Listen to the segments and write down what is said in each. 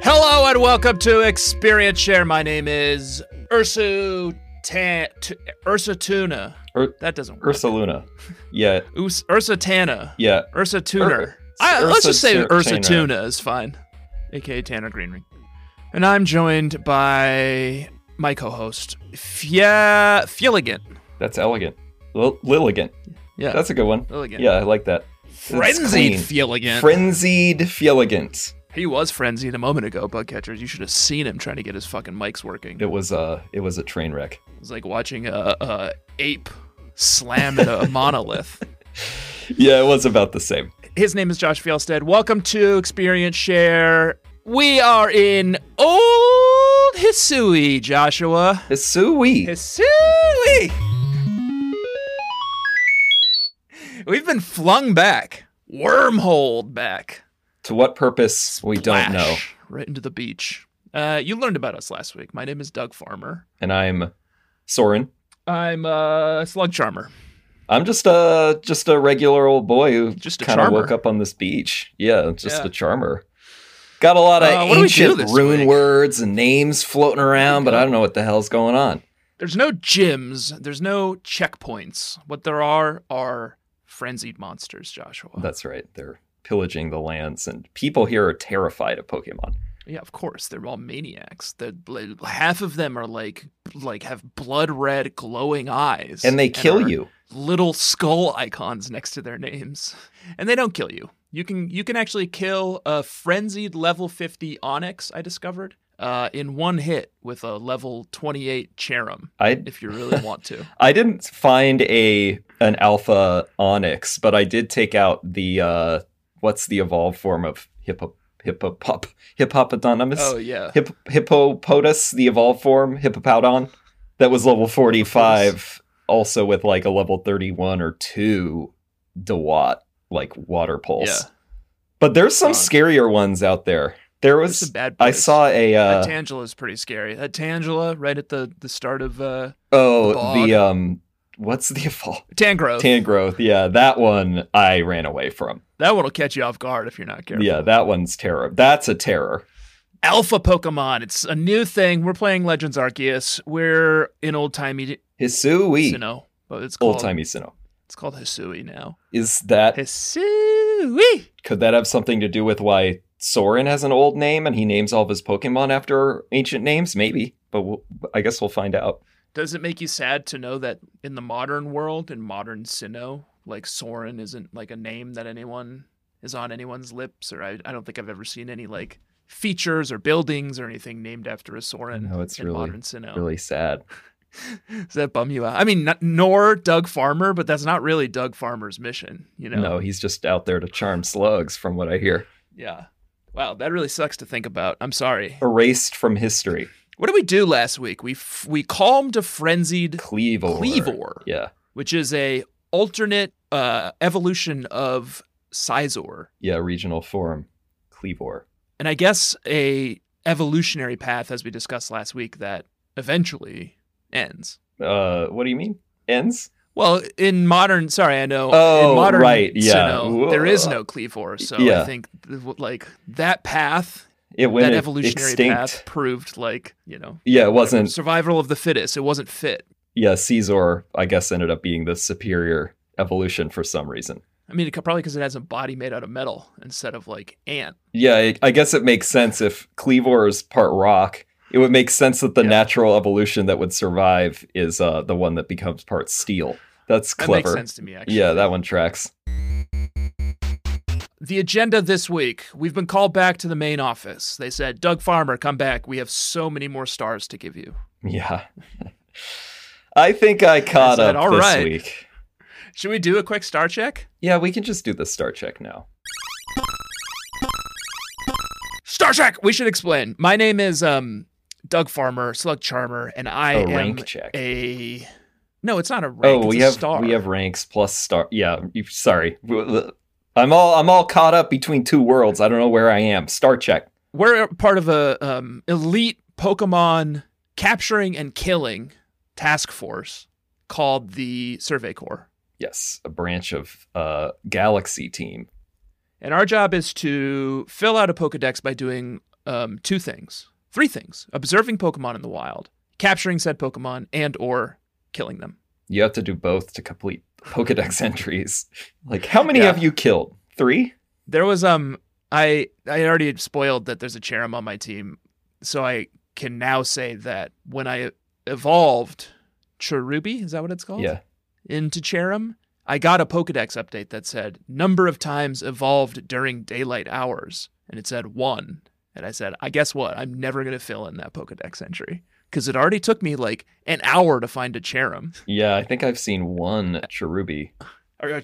Hello and welcome to Experience Share. My name is Ursa Tuna. That doesn't work. Ursa Luna. Yeah. Ursa Tana. Yeah. Ursa Tuner. Let's just say Ursa Tuna is fine. AKA Tanner Greenring. And I'm joined by my co-host, Fieligant. That's elegant. Lilligant. Yeah. That's a good one. Lilligant. Yeah, I like that. Frenzied Fieligant. Frenzied Fieligant. He was frenzied a moment ago, Bugcatchers. You should have seen him trying to get his fucking mics working. It was a train wreck. It was like watching a ape slam at a monolith. Yeah, it was about the same. His name is Josh Fjellstead. Welcome to Experience Share. We are in Old Hisui, Joshua. Hisui. Hisui! We've been flung back. Wormholed back. To what purpose, we don't know. Right into the beach. You learned about us last week. My name is Doug Farmer. And I'm Soren. I'm Slug Charmer. I'm just a regular old boy who just kind of woke up on this beach. Yeah, a charmer. Got a lot of ancient rune words and names floating around, but I don't know what the hell's going on. There's no gyms. There's no checkpoints. What there are frenzied monsters, Joshua. That's right. They're pillaging the lands, and people here are terrified of Pokemon. Yeah, of course. They're all maniacs. Half of them are like have blood red glowing eyes. And they kill you. Little skull icons next to their names. And they don't kill you. You can actually kill a frenzied level 50 Onix, I discovered, in one hit with a level 28 Cherum, if you really want to. I didn't find an alpha Onix, but I did take out the what's the evolved form of Hippopotamus? Oh, yeah. Hippopotas, the evolved form, Hippopowdon, that was level 45, also with like a level 31 or 2 Dewott, like water pulse. Yeah. But there's some scarier ones out there. There's bad boys. I saw a... Tangela's pretty scary. That Tangela, right at the start of... what's the evolve? Tangrowth, yeah. That one I ran away from. That one will catch you off guard if you're not careful. Yeah, that one's terror. That's a terror. Alpha Pokemon. It's a new thing. We're playing Legends Arceus. We're in old-timey... Hisui. Sinnoh. But it's called... Old-timey Sinnoh. It's called Hisui now. Is that... Hisui! Could that have something to do with why Soren has an old name and he names all of his Pokemon after ancient names? Maybe. But I guess we'll find out. Does it make you sad to know that in the modern world, in modern Sinnoh, like Soren isn't like a name that anyone is on anyone's lips? Or I don't think I've ever seen any like features or buildings or anything named after a Soren in modern Sinnoh. Really sad. Does that bum you out? I mean, nor Doug Farmer, but that's not really Doug Farmer's mission, you know? No, he's just out there to charm slugs, from what I hear. Yeah. Wow, that really sucks to think about. I'm sorry. Erased from history. What did we do last week? We calmed a frenzied Kleavor. Yeah. Which is a alternate evolution of Scizor. Yeah, regional form. Kleavor. And I guess a evolutionary path, as we discussed last week, that eventually ends. What do you mean? Ends? Well, in modern, in modern Sinnoh, there is no Kleavor, so I think like that path... that evolutionary extinct. Path proved it wasn't survival of the fittest. It wasn't fit. Yeah, Scizor, I guess, ended up being the superior evolution for some reason. I mean, probably because it has a body made out of metal instead of like ant. Yeah, I guess it makes sense if Kleavor is part rock. It would make sense that the natural evolution that would survive is the one that becomes part steel. That's clever. That makes sense to me, actually. Yeah, that one tracks. The agenda this week, we've been called back to the main office. They said, Doug Farmer, come back. We have so many more stars to give you. Yeah. I think I caught up this week. Should we do a quick star check? Yeah, we can just do the star check now. Star check! We should explain. My name is Doug Farmer, Slug Charmer, and I am rank check. No, it's not a rank. Oh, we have ranks plus star. Yeah, sorry. I'm all caught up between two worlds. I don't know where I am. Star check. We're part of a elite Pokemon capturing and killing task force called the Survey Corps. Yes, a branch of Galaxy team. And our job is to fill out a Pokedex by doing three things: observing Pokemon in the wild, capturing said Pokemon, and or killing them. You have to do both to complete Pokedex entries. Like, how many have you killed? 3? There was I already spoiled that there's a Cherrim on my team, so I can now say that when I evolved Cherubi, is that what it's called? Yeah. Into Cherrim, I got a Pokedex update that said number of times evolved during daylight hours, and it said 1. And I said, I guess what? I'm never going to fill in that Pokedex entry because it already took me like an hour to find a Cherrim. Yeah, I think I've seen one Cherubi. A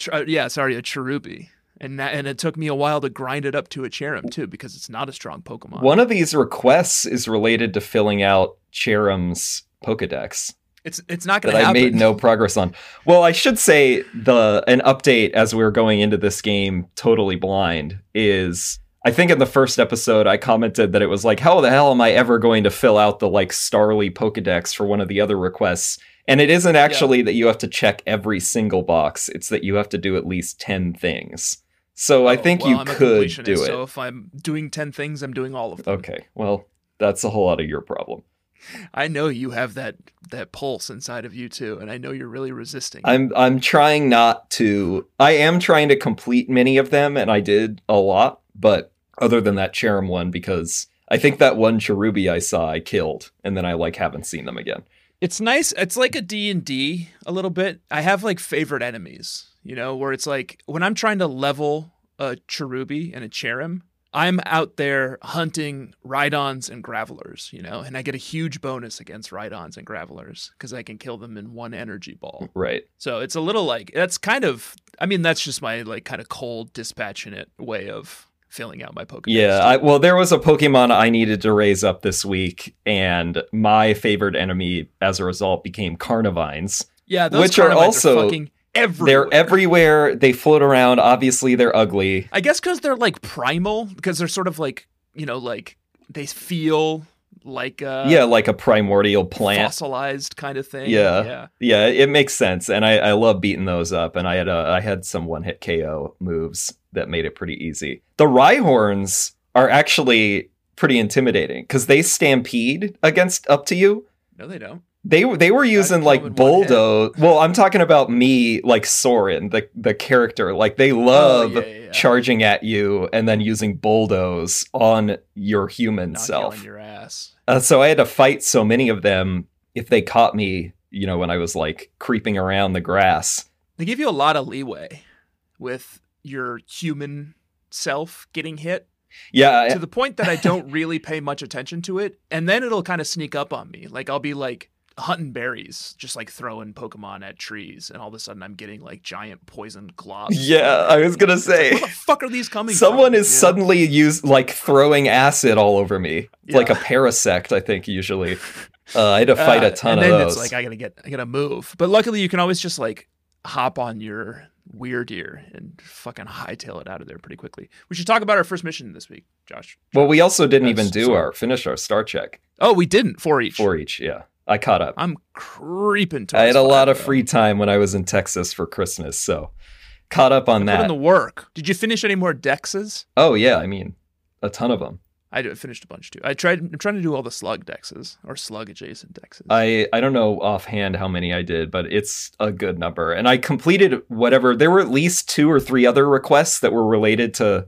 Cherubi. And it took me a while to grind it up to a Cherrim, too, because it's not a strong Pokemon. One of these requests is related to filling out Cherim's Pokedex. It's not going to That happen. I made no progress on. Well, I should say an update as we were going into this game totally blind is... I think in the first episode, I commented that it was like, how the hell am I ever going to fill out the like Starly Pokedex for one of the other requests? And it isn't actually that you have to check every single box. It's that you have to do at least 10 things. So I think you could do it. So if I'm doing 10 things, I'm doing all of them. Okay, well, that's a whole lot of your problem. I know you have that pulse inside of you too, and I know you're really resisting. I'm trying not to. I am trying to complete many of them, and I did a lot, but other than that Cherrim one, because I think that one Cherubi I saw I killed, and then I like haven't seen them again. It's nice. It's like a D&D a little bit. I have like favorite enemies, you know, where it's like when I'm trying to level a Cherubi and a Cherrim, I'm out there hunting Rhydons and Gravelers, you know, and I get a huge bonus against Rhydons and Gravelers because I can kill them in one energy ball. Right. So it's a little like, that's kind of, I mean, that's just my like kind of cold, dispassionate way of filling out my Pokedex. Yeah, well, there was a Pokemon I needed to raise up this week, and my favorite enemy as a result became Carnivines. Yeah, those which Carnivines are also fucking everywhere. They're everywhere. They float around. Obviously, they're ugly. I guess because they're like primal, because they're sort of like, you know, like they feel like like a primordial plant, fossilized kind of thing. Yeah, it makes sense, and I love beating those up. And I had some one-hit KO moves that made it pretty easy. The Rhyhorns are actually pretty intimidating because they stampede against up to you. No, they don't. They were using like bulldoze. Well, I'm talking about me, like Soren, the character. Like they love charging at you and then using bulldoze on your human self. On your ass. So I had to fight so many of them if they caught me, you know, when I was like creeping around the grass. They give you a lot of leeway with your human self getting hit. Yeah. To the point that I don't really pay much attention to it. And then it'll kind of sneak up on me. Like I'll be like hunting berries, just like throwing Pokemon at trees. And all of a sudden I'm getting like giant poison globs. Yeah, I was going to say. Like, where the fuck are these coming Someone from? is suddenly throwing acid all over me. It's like a parasect, I think, usually. I had to fight a ton of those. And then it's like, I gotta move. But luckily you can always just like hop on your Weirdeer and fucking hightail it out of there pretty quickly. We should talk about our first mission this week, Josh. Well, we also didn't even finish our star check. Oh, we didn't. 4 each. 4 each, yeah. I caught up. I'm creeping to. I had a lot of free time when I was in Texas for Christmas, so caught up on that. Put in the work. Did you finish any more dexes? Oh yeah, I mean, a ton of them. I finished a bunch too. I'm trying to do all the slug dexes or slug adjacent dexes. I don't know offhand how many I did, but it's a good number. And I completed whatever. There were at least 2 or 3 other requests that were related to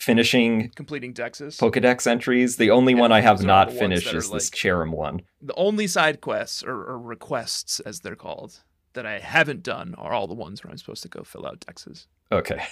completing dexes, Pokedex entries. The only one I have not finished is this Cherrim one. The only side quests or requests, as they're called, that I haven't done are all the ones where I'm supposed to go fill out dexes. Okay.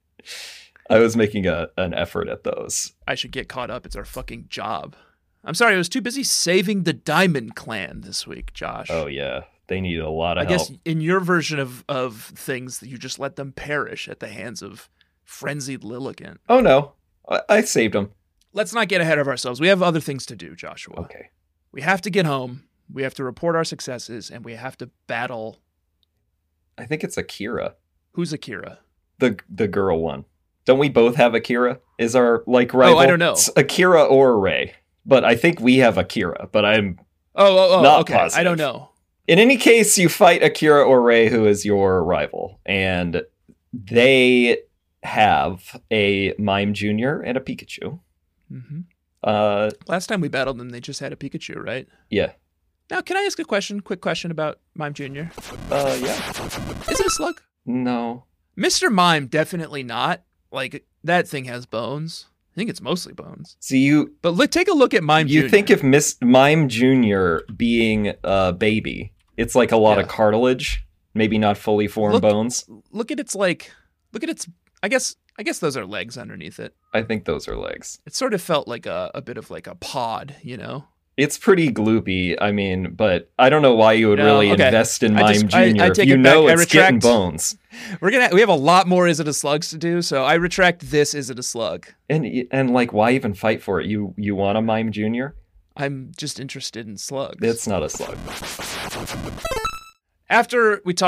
I was making an effort at those. I should get caught up. It's our fucking job. I'm sorry, I was too busy saving the Diamond Clan this week, Josh. Oh, yeah. They need a lot of help. I guess in your version of things, you just let them perish at the hands of frenzied Lilligant. Oh, no. I saved them. Let's not get ahead of ourselves. We have other things to do, Joshua. Okay. We have to get home. We have to report our successes, and we have to battle. I think it's Akira. Who's Akira? The girl one. Don't we both have Akira? Is our rival? Oh, I don't know. It's Akira or Ray. But I think we have Akira, but I'm not okay. positive. I don't know. In any case, you fight Akira or Ray, who is your rival, and they have a Mime Jr. and a Pikachu. Mm-hmm. Last time we battled them, they just had a Pikachu, right? Yeah. Now, can I ask a quick question about Mime Jr.? Yeah. Is it a slug? No. Mr. Mime, definitely not. Like, that thing has bones. I think it's mostly bones. So But take a look at Mime Jr. You think of Mime Jr. being a baby. It's like a lot of cartilage, maybe not fully formed bones. Look at its I guess those are legs underneath it. I think those are legs. It sort of felt like a bit of like a pod, you know? It's pretty gloopy. I mean, but I don't know why you would really invest in Mime Jr. I take you it know back. it's getting bones. We have a lot more Is It a Slugs to do, so I retract this Is It a Slug. And like, why even fight for it? You want a Mime Jr.? I'm just interested in slugs. It's not a slug. After we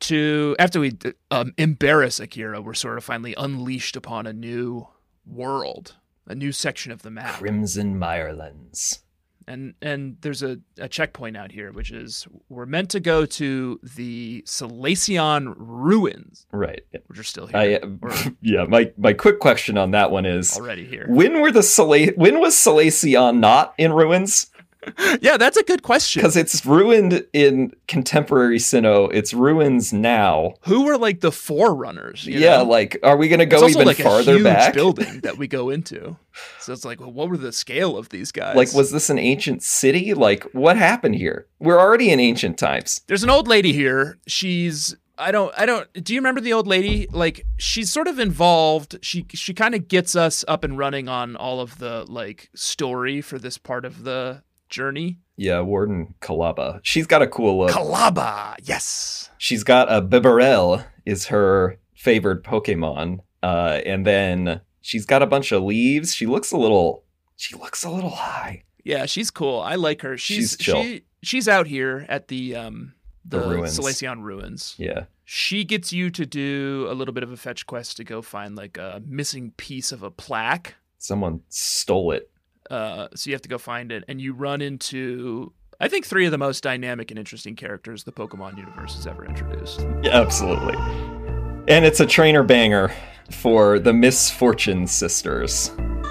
embarrass Akira, we're sort of finally unleashed upon a new world, a new section of the map. Crimson Mirelands. And there's a checkpoint out here, which is we're meant to go to the Salacion ruins. Right. Which are still here. Yeah, my quick question on that one is already here. When was Salacion not in ruins? Yeah, that's a good question. Because it's ruined in contemporary Sinnoh. It's ruins now. Who were like the forerunners? You know? Like, are we going to go even farther back? It's also like a huge building that we go into. So it's like, well, what were the scale of these guys? Like, was this an ancient city? Like, what happened here? We're already in ancient times. There's an old lady here. She's... I don't. Do you remember the old lady? Like, she's sort of involved. She kind of gets us up and running on all of the like story for this part of the journey. Yeah, Warden Kalaba. She's got a cool look. Kalaba, yes. She's got a Bibarel is her favored Pokemon. And then she's got a bunch of leaves. She looks a little high. Yeah, she's cool. I like her. She's chill. She's out here at the ruins. Salacion ruins. Yeah. She gets you to do a little bit of a fetch quest to go find like a missing piece of a plaque. Someone stole it. So you have to go find it, and you run into, I think, 3 of the most dynamic and interesting characters the Pokemon universe has ever introduced. Yeah, absolutely. And it's a trainer banger for the Misfortune Sisters.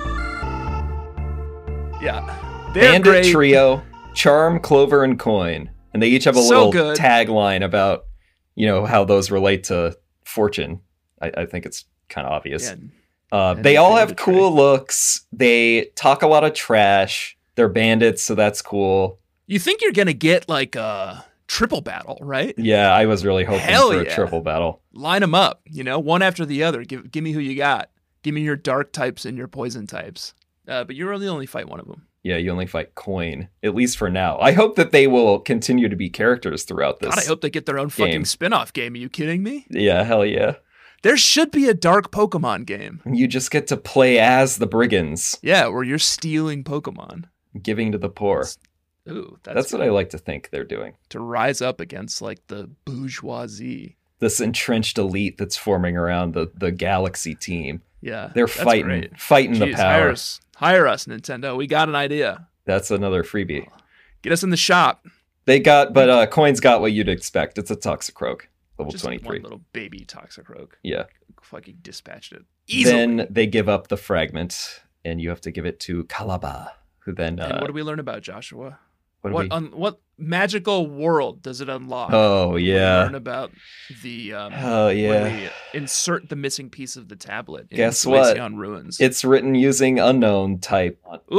Yeah. Bandit great. Trio, Charm, Clover, and Coin. And they each have a little tagline about, how those relate to fortune. I think it's kind of obvious. Yeah. They all have cool looks. They talk a lot of trash. They're bandits, so that's cool. You think you're going to get like a triple battle, right? Yeah, I was really hoping for a triple battle. Line them up, one after the other. Give me who you got. Give me your dark types and your poison types. But you really only fight one of them. Yeah, you only fight Coin, at least for now. I hope that they will continue to be characters throughout this. God, I hope they get their own fucking spin-off game. Are you kidding me? Yeah, hell yeah. There should be a dark Pokemon game. You just get to play as the brigands. Yeah, where you're stealing Pokemon. Giving to the poor. Ooh, that's what I like to think they're doing. To rise up against like the bourgeoisie. This entrenched elite that's forming around the Galaxy team. Yeah. They're fighting the power. Hire us, Nintendo. We got an idea. That's another freebie. Get us in the shop. Coin's got what you'd expect. It's a Toxicroak. Level just 23. One little baby Toxicroak. Yeah. Fucking dispatched it easily. Then they give up the fragment, and you have to give it to Kalaba, who then... and what do we learn about Joshua? What magical world does it unlock? Oh, yeah. We learn about the... when we insert the missing piece of the tablet in Guess what? Ruins. It's written using unknown type.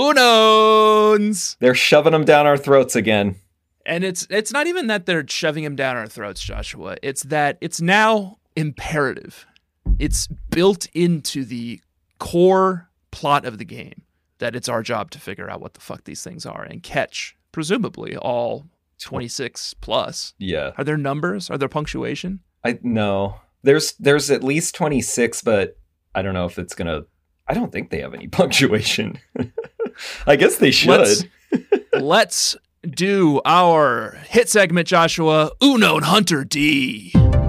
Unowns! They're shoving them down our throats again. And it's not even that they're shoving him down our throats, Joshua. It's that it's now imperative. It's built into the core plot of the game that it's our job to figure out what the fuck these things are and catch, presumably, all 26 plus. Yeah. Are there numbers? Are there punctuation? No. There's at least 26, but I don't know if it's going to... I don't think they have any punctuation. I guess they should. Let's do our hit segment, Joshua. Unknown Hunter D.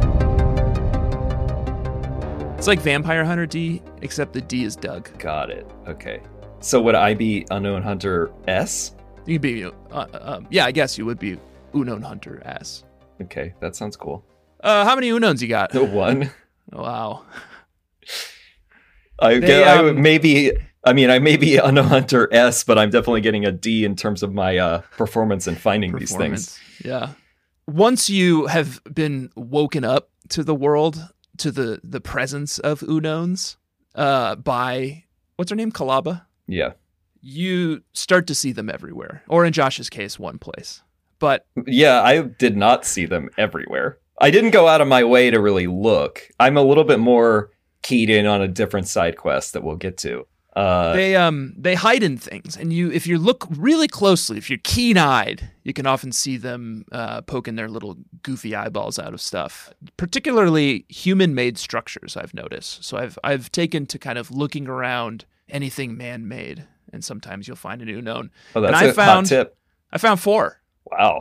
It's like Vampire Hunter D, except the D is Doug. Got it. Okay. So would I be Unknown Hunter S? You'd be, yeah, I guess you would be Unknown Hunter S. Okay, that sounds cool. How many Unowns you got? One. Wow. I would maybe I mean, I may be Unknown Hunter S, but I'm definitely getting a D in terms of my performance in finding these things. Yeah. Once you have been woken up to the world, to the presence of Unowns by, what's her name? Kalaba? Yeah. You start to see them everywhere. Or in Josh's case, one place. But yeah, I did not see them everywhere. I didn't go out of my way to really look. I'm a little bit more keyed in on a different side quest that we'll get to. They hide in things, and if you look really closely, if you're keen-eyed, you can often see them poking their little goofy eyeballs out of stuff. Particularly human-made structures, I've noticed. So I've taken to kind of looking around anything man-made, and sometimes you'll find an Unown. Oh, that's hot tip. I found 4. Wow.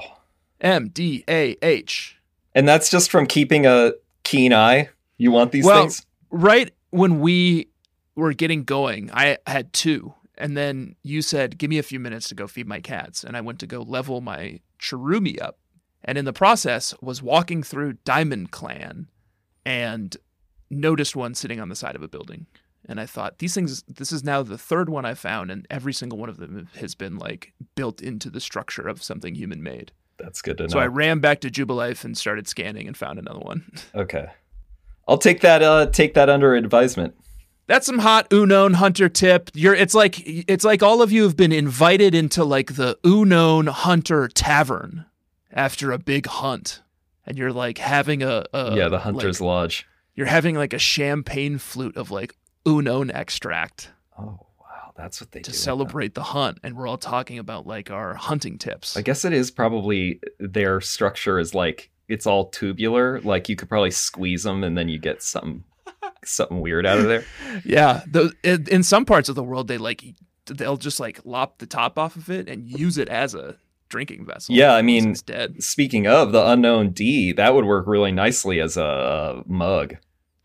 MDAH. And that's just from keeping a keen eye? You want these things? Right when we were getting going, I had 2. And then you said, give me a few minutes to go feed my cats. And I went to go level my Chirumi up. And in the process was walking through Diamond Clan and noticed one sitting on the side of a building. And I thought, this is now the 3rd one I found, and every single one of them has been like built into the structure of something human made. That's good to know. So I ran back to Jubilife and started scanning and found another one. Okay. I'll take that under advisement. That's some hot Unown Hunter tip. It's like all of you have been invited into like the Unown Hunter Tavern after a big hunt, and you're like having the Hunter's Lodge. You're having like a champagne flute of like Unown extract. Oh wow, that's what they do to celebrate the hunt, and we're all talking about like our hunting tips. I guess it is probably their structure is like it's all tubular. Like you could probably squeeze them, and then you get something weird out of there. Yeah, in some parts of the world, they'll just like lop the top off of it and use it as a drinking vessel. Yeah, I mean, it's dead. Speaking of the Unknown D, that would work really nicely as a mug.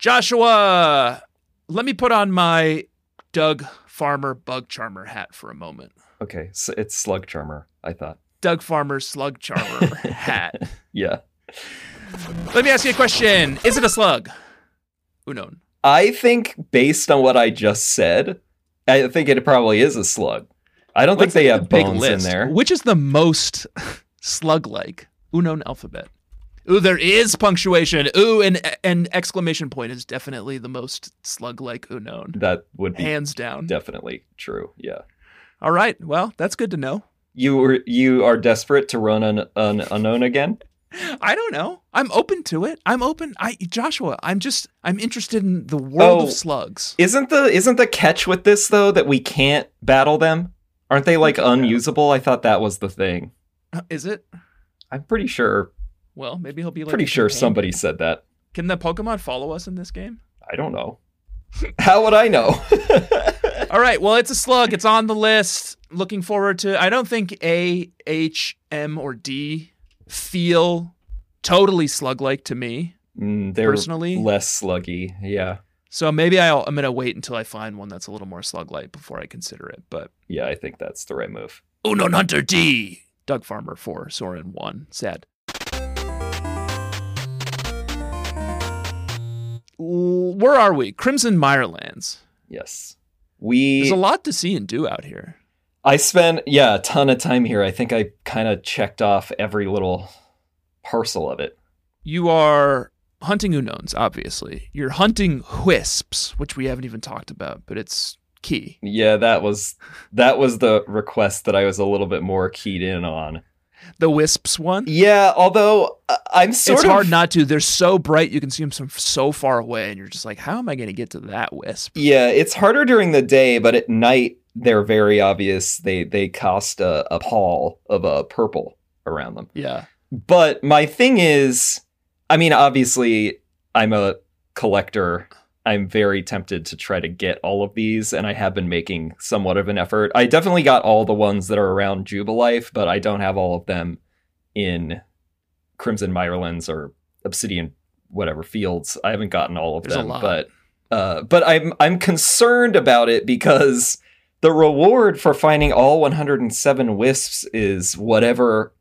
Joshua, let me put on my Doug Farmer Bug Charmer hat for a moment. Okay, so it's Slug Charmer, I thought. Doug Farmer Slug Charmer hat. Yeah. Let me ask you a question. Is it a slug? Unown. I think based on what I just said, I think it probably is a slug. I don't think they have bones in there. Which is the most slug-like? Unown alphabet. Ooh, there is punctuation. Ooh, and exclamation point is definitely the most slug-like Unown. That would be hands down. Definitely true. Yeah. All right. Well, that's good to know. You are desperate to run an Unown again? I don't know. I'm open to it. Joshua, I'm interested in the world of slugs. Isn't the catch with this though that we can't battle them? Aren't they like unusable? I thought that was the thing. Is it? I'm pretty sure. Well, maybe he'll be like pretty sure somebody said that. Can the Pokemon follow us in this game? I don't know. How would I know? All right. Well, it's a slug. It's on the list. Looking forward to. I don't think A, H, M, or D feel totally slug-like to me. They're personally less sluggy. Yeah. So maybe I'm going to wait until I find one that's a little more slug-like before I consider it. But yeah, I think that's the right move. Unown Hunter D. Doug Farmer 4, Soren 1. Sad. Where are we? Crimson Mirelands. Yes. There's a lot to see and do out here. I spent, a ton of time here. I think I kind of checked off every little parcel of it. You are hunting Unowns, obviously. You're hunting Wisps, which we haven't even talked about, but it's key. Yeah, that was the request that I was a little bit more keyed in on. The Wisps one? Yeah, although it's hard not to. They're so bright, you can see them from so far away, and you're just like, how am I going to get to that Wisp? Yeah, it's harder during the day, but at night, they're very obvious. They cast a pall of purple around them. Yeah. But my thing is, I mean, obviously, I'm a collector. I'm very tempted to try to get all of these, and I have been making somewhat of an effort. I definitely got all the ones that are around Jubilife, but I don't have all of them in Crimson Mirelands or Obsidian whatever fields. I haven't gotten all of them, but I'm concerned about it because the reward for finding all 107 wisps is whatever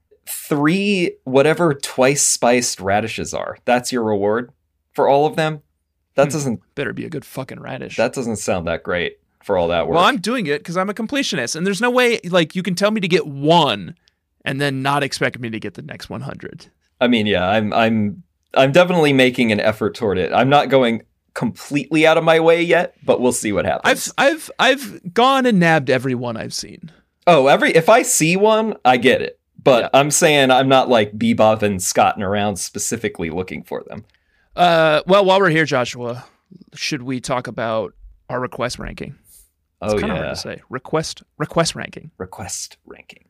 twice spiced radishes are. That's your reward for all of them. That doesn't better be a good fucking radish. That doesn't sound that great. for all that work. Well, I'm doing it because I'm a completionist, and there's no way like you can tell me to get one and then not expect me to get the next 100. I mean, yeah, I'm definitely making an effort toward it. I'm not going completely out of my way yet, but we'll see what happens. I've gone and nabbed every one I've seen. Oh, if I see one, I get it. But Yeah. I'm saying I'm not like Bebop and Scotting around specifically looking for them. Well, while we're here, Joshua, should we talk about our request ranking? It's Oh kind of yeah, hard to say. Request ranking. request ranking.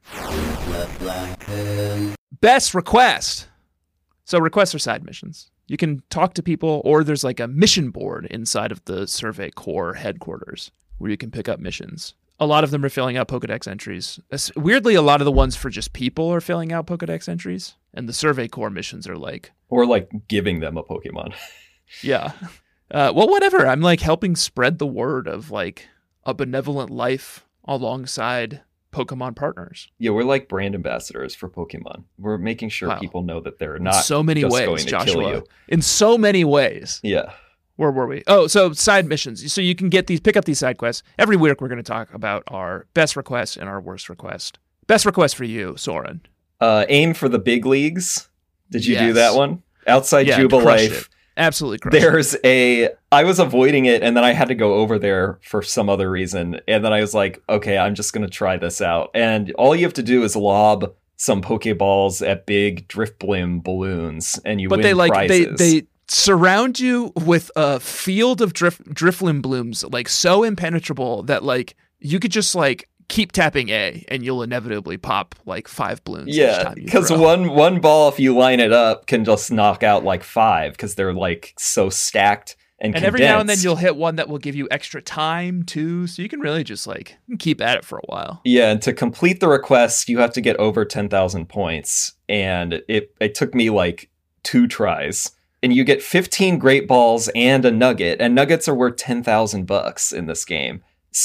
Best request. So requests are side missions. You can talk to people, or there's like a mission board inside of the Survey Corps headquarters where you can pick up missions. A lot of them are filling out Pokedex entries. Weirdly, a lot of the ones for just people are filling out Pokedex entries, and the Survey Corps missions are like, Or like giving them a Pokemon. yeah. Well, whatever. I'm like helping spread the word of like a benevolent life alongside Pokemon partners. Yeah, we're like brand ambassadors for Pokemon. We're making sure Wow. people know that they're In not so many just ways, going to kill Joshua. you. In so many ways. Yeah. Where were we? Oh, so side missions. So you can pick up these side quests. Every week we're going to talk about our best request and our worst request. Best request for you, Soren. Aim for the big leagues. Did you do Yes. that one? Outside Yeah, crushed Jubilife. it. Absolutely crushed it. I was avoiding it and then I had to go over there for some other reason. And then I was like, okay, I'm just going to try this out. And all you have to do is lob some Pokeballs at big Drifblim balloons and you But win they like prizes. they surround you with a field of Drifloon blooms, like so impenetrable that like you could just like keep tapping A and you'll inevitably pop like 5 balloons. each Yeah, time you because throw. one ball, if you line it up, can just knock out like 5 because they're like so stacked and And every now and then condensed. you'll hit one that will give you extra time too, so you can really just like keep at it for a while. Yeah, and to complete the request, you have to get over 10,000 points, and it took me like 2 tries. And you get 15 Great Balls and a Nugget, and Nuggets are worth $10,000 in this game.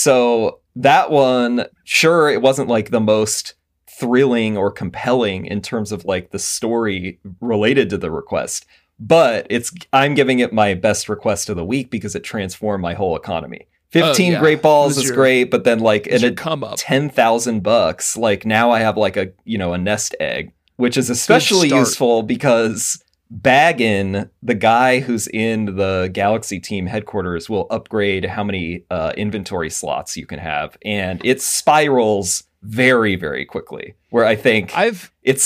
So that one, sure, it wasn't like the most thrilling or compelling in terms of like the story related to the request, but I'm giving it my best request of the week because it transformed my whole economy. 15 yeah. Great Balls Was is your- great, but then like It's in your a come up. $10,000, like now I have like a nest egg, which is especially start. useful because Baggin, the guy who's in the Galaxy Team headquarters, will upgrade how many inventory slots you can have, and it spirals very, very quickly. Where I think it's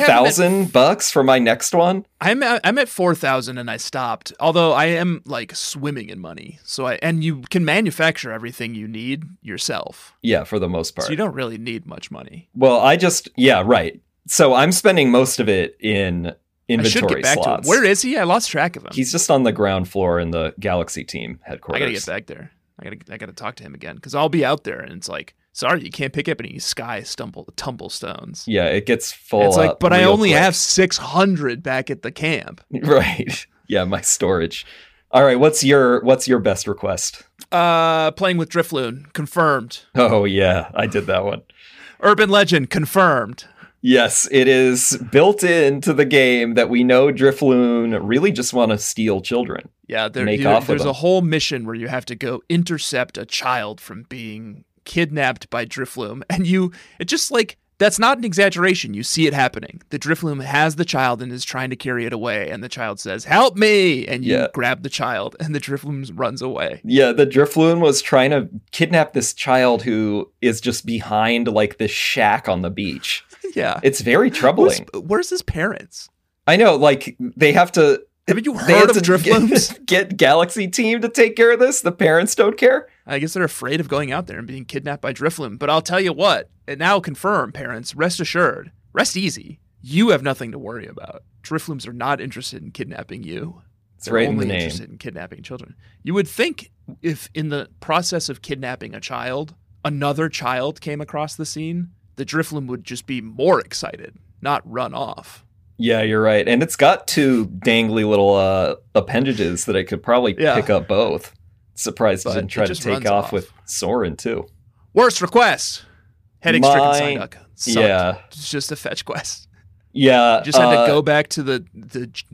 $7,000 for my next one. I'm at 4,000 and I stopped. Although I am like swimming in money, and you can manufacture everything you need yourself, Yeah, for the most part. so you don't really need much money. Well, right. So I'm spending most of it in I should inventory get back slots. to him. Where is he? I lost track of him. He's just on the ground floor in the Galaxy Team headquarters. I gotta get back there. I gotta talk to him again because I'll be out there and it's like, sorry, you can't pick up any sky tumble stones. Yeah, it gets full. It's like, up but I real only quick. have 600 back at the camp. Right. Yeah, my storage. All right, what's your best request? Playing with Drifloon, confirmed. Oh yeah, I did that one. Urban Legend, confirmed. Yes, it is built into the game that we know Drifloon really just want to steal children. Yeah, Make off with there's them. a whole mission where you have to go intercept a child from being kidnapped by Drifloon, and it just like, that's not an exaggeration. You see it happening. The Drifloon has the child and is trying to carry it away, and the child says, "Help me!" And you Yeah. grab the child, and the Drifloon runs away. Yeah, the Drifloon was trying to kidnap this child who is just behind like this shack on the beach. Yeah. It's very troubling. Where's his parents? I know, like they have to. Haven't you They heard have of to Drifloons? get Galaxy Team to take care of this. The parents don't care. I guess they're afraid of going out there and being kidnapped by Drifloon. But I'll tell you what, and now confirm, parents, rest assured, rest easy. You have nothing to worry about. Drifloons are not interested in kidnapping you. It's They're right in only the name. interested in kidnapping children. You would think if in the process of kidnapping a child, another child came across the scene, the Drifloon would just be more excited, not run off. Yeah, you're right. And it's got 2 dangly little appendages that it could probably Yeah. pick up both. Surprised it But didn't it try to just take runs off off. with Soren too. Worst request. Headache stricken Mine- Psyduck. Sucked. Yeah. It's just a fetch quest. Yeah. You just had to go back to the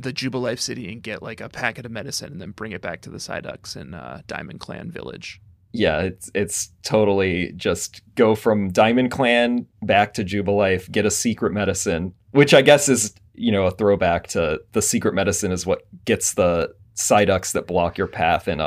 Jubilife City and get like a packet of medicine and then bring it back to the Psyducks in Diamond Clan Village. Yeah, it's totally just go from Diamond Clan back to Jubilife, get a secret medicine, which I guess is, a throwback to the secret medicine is what gets the Psyducks that block your path in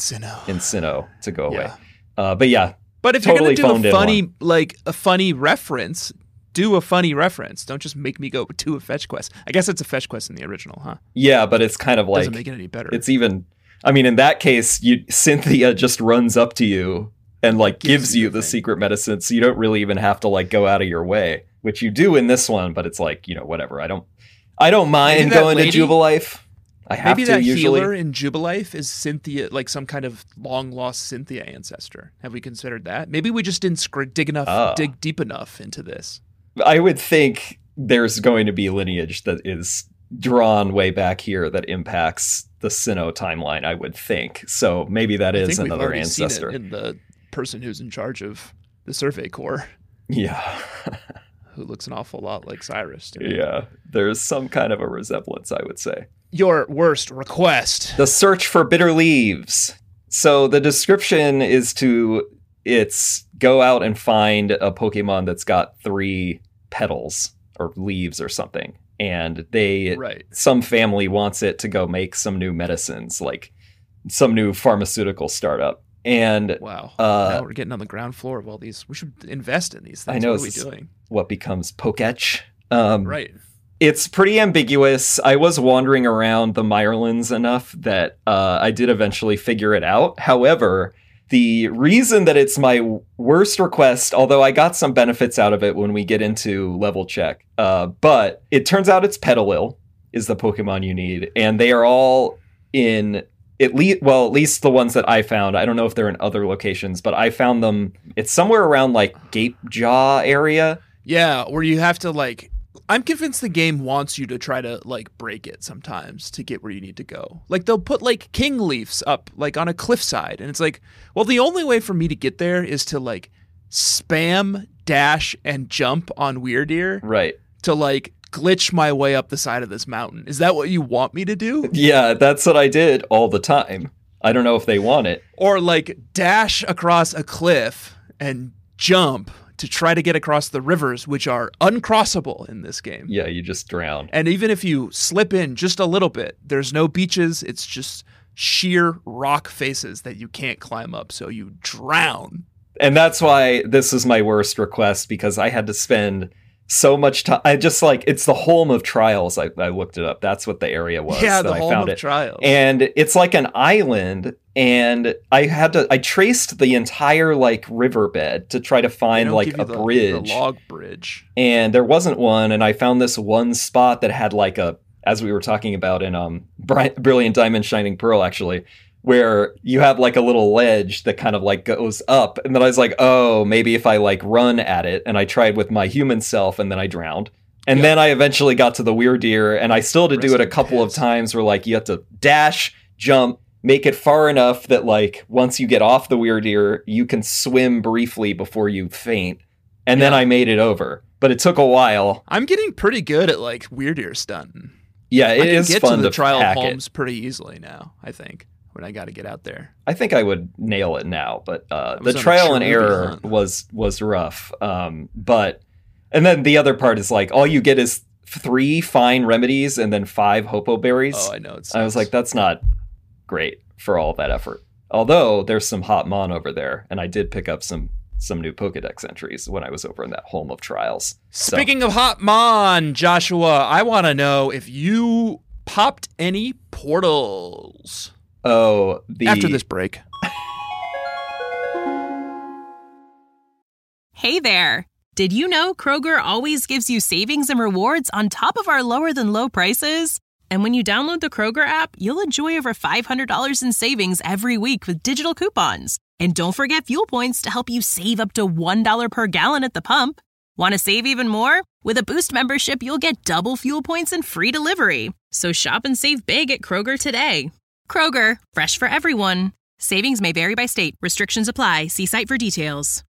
Sinnoh to go away. But yeah. But if totally you're gonna do a funny reference, do a funny reference. Don't just make me go to a fetch quest. I guess it's a fetch quest in the original, huh? Yeah, but it's kind of like doesn't make it any better. It's even. I mean, in that case, Cynthia just runs up to you and gives you the secret medicine, so you don't really even have to go out of your way, which you do in this one. But it's whatever. I don't mind going to Jubilife. I have maybe to that usually. Healer in Jubilife is Cynthia, some kind of long lost Cynthia ancestor. Have we considered that? Maybe we just didn't dig deep enough into this. I would think there's going to be lineage that is drawn way back here that impacts the Sinnoh timeline, I would think. So maybe that is another ancestor. Seen it in the person who's in charge of the Survey Corps. Yeah. Who looks an awful lot like Cyrus. Yeah. There's some kind of a resemblance, I would say. Your worst request. The search for bitter leaves. So the description is it's go out and find a Pokemon that's got 3 petals or leaves or something. And some family wants it to go make some new medicines, like some new pharmaceutical startup. And wow, now we're getting on the ground floor of all these. We should invest in these things. I know. What are we doing? What becomes Poketch? Right. It's pretty ambiguous. I was wandering around the Mirelands enough that I did eventually figure it out. However, the reason that it's my worst request, although I got some benefits out of it when we get into level check, but it turns out it's Petalil is the Pokemon you need, and they are all in at least the ones that I found. I don't know if they're in other locations, but I found them. It's somewhere around Gapejaw area. Yeah, where you have to I'm convinced the game wants you to try to break it sometimes to get where you need to go. They'll put king leaves up on a cliffside, and it's well, the only way for me to get there is to spam, dash, and jump on Weirdeer. Right. To glitch my way up the side of this mountain. Is that what you want me to do? Yeah, that's what I did all the time. I don't know if they want it. Or dash across a cliff and jump to try to get across the rivers, which are uncrossable in this game. Yeah, you just drown. And even if you slip in just a little bit, there's no beaches. It's just sheer rock faces that you can't climb up, so you drown. And that's why this is my worst request, because I had to spend so much time. I just it's the Holm of Trials. I looked it up. That's what the area was. Yeah, the Holm of Trials. And it's an island, and I traced the entire riverbed to try to find a bridge. The log bridge. And there wasn't one, and I found this one spot that had as we were talking about in Brilliant Diamond Shining Pearl, actually, where you have a little ledge that kind of goes up. And then I was oh, maybe if I run at it, and I tried with my human self, and then I drowned. And then I eventually got to the Weirdeer, and I still had to do it a couple of times where you have to dash, jump, make it far enough that once you get off the Weirdeer, you can swim briefly before you faint. And then I made it over. But it took a while. I'm getting pretty good at Weirdeer stunting. Yeah, it is fun to get to the trial hack Holmes pretty easily now, I think. When I got to get out there, I think I would nail it now, but the trial and error was rough. But and then the other part is all you get is 3 fine remedies and then 5 Hopo berries. Oh, I know. I was that's not great for all that effort. Although there's some Hotmon over there, and I did pick up some new Pokedex entries when I was over in that Holm of Trials. Speaking of Hotmon, Joshua, I want to know if you popped any portals. Oh, after this break. Hey there. Did you know Kroger always gives you savings and rewards on top of our lower than low prices? And when you download the Kroger app, you'll enjoy over $500 in savings every week with digital coupons. And don't forget fuel points to help you save up to $1 per gallon at the pump. Want to save even more? With a Boost membership, you'll get double fuel points and free delivery. So shop and save big at Kroger today. Kroger, fresh for everyone. Savings may vary by state. Restrictions apply. See site for details.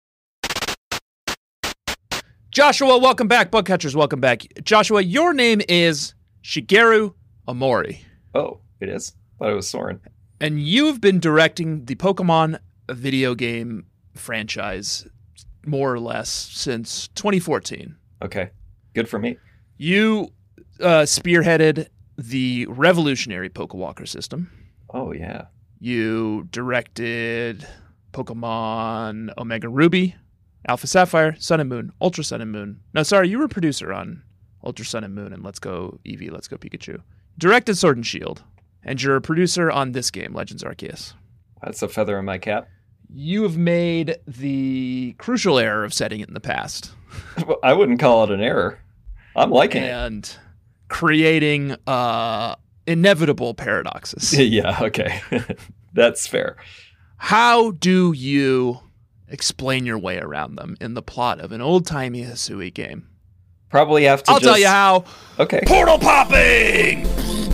Joshua, welcome back. Bug catchers, welcome back. Joshua, your name is Shigeru Omori. Oh, it is? I thought it was Soren. And you've been directing the Pokemon video game franchise, more or less, since 2014. Okay. Good for me. You spearheaded the revolutionary Pokewalker system. Oh, yeah. You directed Pokemon Omega Ruby, Alpha Sapphire, Sun and Moon, Ultra Sun and Moon. No, sorry, you were a producer on Ultra Sun and Moon and Let's Go Eevee, Let's Go Pikachu. Directed Sword and Shield. And you're a producer on this game, Legends Arceus. That's a feather in my cap. You have made the crucial error of setting it in the past. I wouldn't call it an error. I'm liking it. And creating inevitable paradoxes. Yeah, okay. That's fair. How do you explain your way around them in the plot of an old-timey Hisui game? Probably have to I'll tell you how. Okay. Portal popping!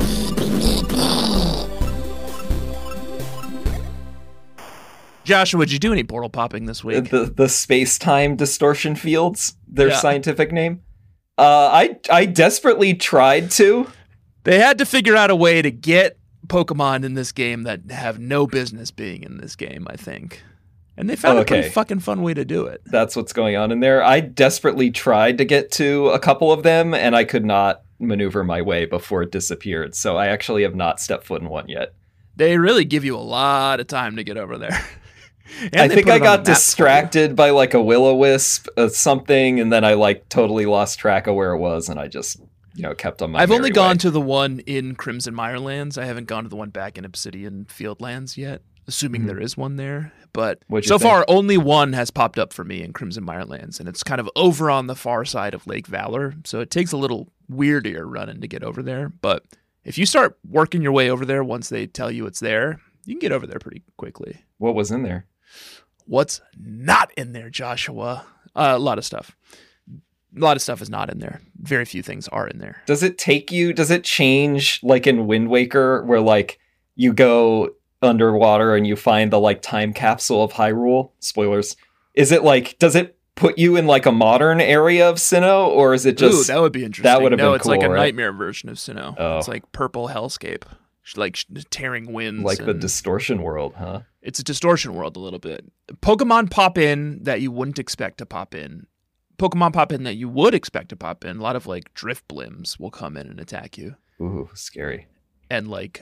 Joshua, did you do any portal popping this week? The space-time distortion fields, their scientific name. I desperately tried to. They had to figure out a way to get Pokemon in this game that have no business being in this game, I think. And they found a pretty fucking fun way to do it. That's what's going on in there. I desperately tried to get to a couple of them, and I could not maneuver my way before it disappeared. So I actually have not stepped foot in one yet. They really give you a lot of time to get over there. I think I got distracted by like a will-o-wisp or something, and then I like totally lost track of where it was, and I just kept on my I've only merry gone way. to the one in Crimson Mirelands. I haven't gone to the one back in Obsidian Fieldlands yet, assuming there is one there. But so far, only one has popped up for me in Crimson Mirelands, and it's kind of over on the far side of Lake Valor, so it takes a little weirder running to get over there. But if you start working your way over there once they tell you it's there, you can get over there pretty quickly. What was in there? What's not in there, Joshua? A lot of stuff. A lot of stuff is not in there. Very few things are in there. Does it change like in Wind Waker where like you go underwater and you find the like time capsule of Hyrule? Spoilers. Is it like, does it put you in like a modern area of Sinnoh, or is it just... Ooh, that would be interesting. That would have been cool, it's like a right? nightmare version of Sinnoh. Oh. It's like purple hellscape. Like tearing winds. Like the distortion world, huh? It's a distortion world a little bit. Pokemon pop in that you wouldn't expect to pop in. Pokemon pop in that you would expect to pop in. A lot of like drift blims will come in and attack you. Ooh, scary. And like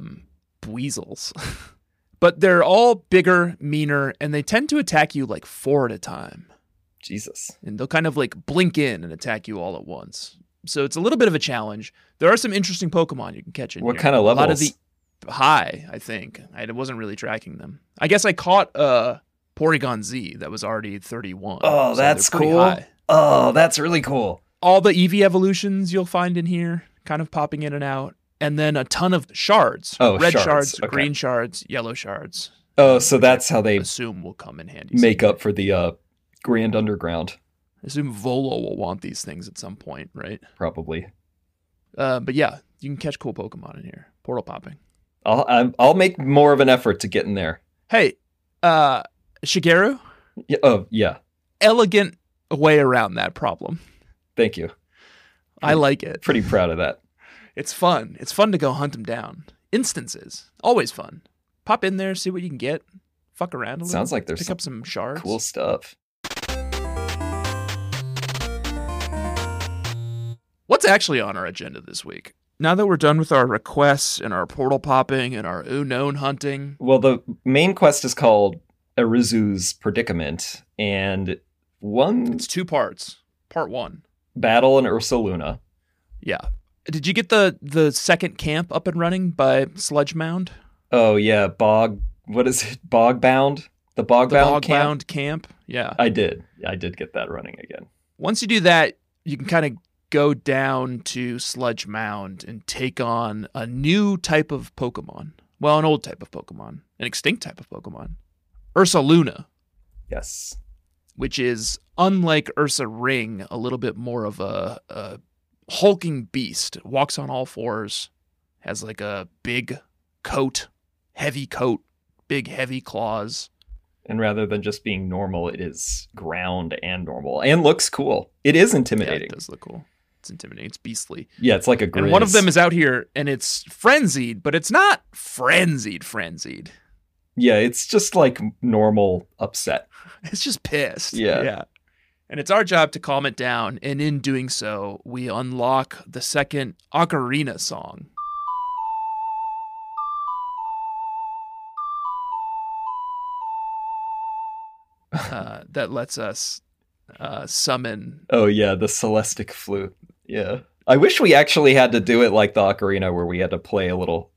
weasels. But they're all bigger, meaner, and they tend to attack you like 4 at a time. Jesus. And they'll kind of like blink in and attack you all at once. So it's a little bit of a challenge. There are some interesting Pokemon you can catch in here. What kind of levels? A lot of the high, I think. I wasn't really tracking them. I guess I caught Porygon Z that was already 31. Oh, so that's cool. High. Oh, that's really cool. All the Eevee evolutions you'll find in here, kind of popping in and out. And then a ton of shards. Oh, red shards, okay. Green shards, yellow shards. Oh, so that's how they assume will come in handy. Make up for the Grand Underground. I assume Volo will want these things at some point, right? Probably. But yeah, you can catch cool Pokemon in here. Portal popping. I'll make more of an effort to get in there. Hey, Shigeru? Yeah, oh, yeah. Elegant way around that problem. Thank you. I like it. Pretty proud of that. It's fun. It's fun to go hunt them down. Instances. Always fun. Pop in there, see what you can get. Fuck around a little. Sounds like there's pick up some shards. Cool stuff. What's actually on our agenda this week? Now that we're done with our requests and our portal popping and our unknown hunting. Well, the main quest is called Arizu's Predicament, and it's 2 parts. Part 1. Battle in Ursaluna. Yeah. Did you get the second camp up and running by Sludge Mound? Oh, yeah. What is it? Bogbound? The Bogbound camp? Yeah. I did get that running again. Once you do that, you can kind of go down to Sludge Mound and take on a new type of Pokemon. Well, an old type of Pokemon. An extinct type of Pokemon. Ursaluna. Yes. Which is, unlike Ursa Ring, a little bit more of a hulking beast. It walks on all 4s. Has like a big coat. Heavy coat. Big heavy claws. And rather than just being normal, it is ground and normal. And looks cool. It is intimidating. Yeah, it does look cool. It's intimidating. It's beastly. Yeah, it's like a grizz. And one of them is out here, and it's frenzied, but it's not frenzied. Yeah, it's just like normal upset. It's just pissed. Yeah. And it's our job to calm it down, and in doing so, we unlock the second ocarina song. That lets us summon. Oh yeah, the Celestic flute. Yeah. I wish we actually had to do it like the ocarina where we had to play a little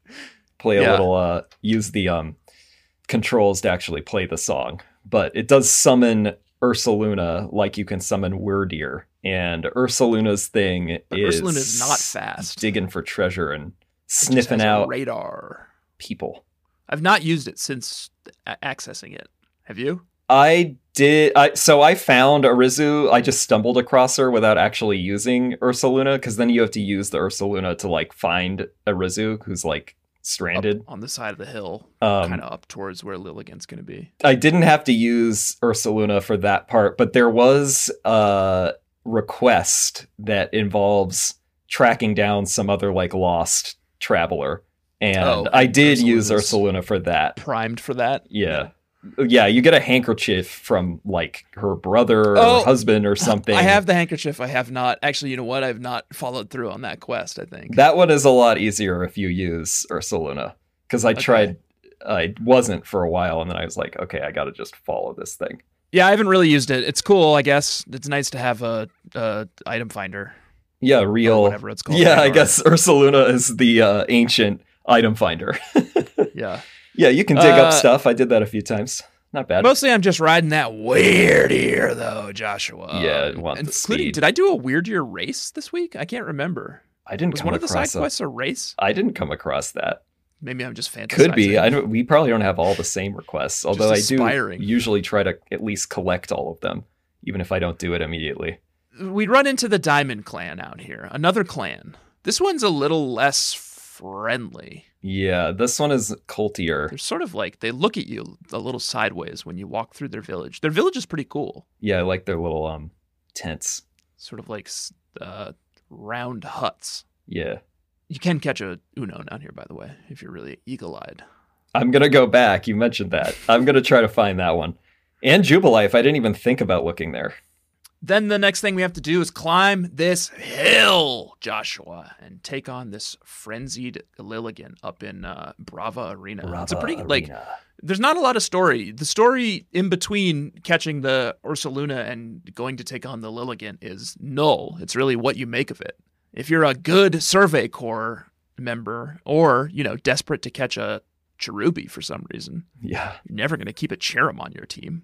use the controls to actually play the song. But it does summon Ursaluna like you can summon Wyrdeer. And Ursaluna's thing Ursaluna's not fast. Digging for treasure and It just sniffing has a out radar. people. I've not used it since accessing it. Have you? I did. So I found Arizu. I just stumbled across her without actually using Ursaluna, because then you have to use the Ursaluna to like find Arizu, who's like stranded Up on the side of the hill, Um, kind of up towards where Lilligant's going to be. I didn't have to use Ursaluna for that part, but there was a request that involves tracking down some other like lost traveler, and I did use Ursaluna's Ursaluna for that. Primed for that. Yeah. Yeah, you get a handkerchief from like her brother or husband or something. I have the handkerchief. I have not. Actually, you know what? I've not followed through on that quest, I think. That one is a lot easier if you use Ursaluna, because I tried. I wasn't for a while, and then I was like, okay, I got to just follow this thing. Yeah, I haven't really used it. It's cool, I guess. It's nice to have a item finder. Yeah, Or whatever it's called. Yeah, I Radar. guess Ursaluna is the ancient item finder. Yeah. Yeah, you can dig up stuff. I did that a few times. Not bad. Mostly I'm just riding that weird ear, though, Joshua. Yeah, I want the including, speed. did I do a weird ear race this week? I can't remember. I didn't Was come one of the across side quests a race? I didn't come across that. Maybe I'm just fantasizing. Could be. We probably don't have all the same requests, although I do aspiring. usually try to at least collect all of them, even if I don't do it immediately. We run into the Diamond Clan out here. Another clan. This one's a little less friendly. Yeah, this one is cultier. They're sort of like, they look at you a little sideways when you walk through their village. Their village is pretty cool. Yeah, I like their little tents. Sort of like round huts. Yeah. You can catch a Uno down here, by the way, if you're really eagle-eyed. I'm going to go back. You mentioned that. I'm going to try to find that one. And Jubilife, I didn't even think about looking there. Then the next thing we have to do is climb this hill, Joshua, and take on this frenzied Lilligant up in Brava Arena. It's a pretty, like, there's not a lot of story. The story in between catching the Ursaluna and going to take on the Lilligant is null. It's really what you make of it. If you're a good Survey Corps member or, desperate to catch a Cherubi for some reason, yeah, you're never going to keep a Cherum on your team.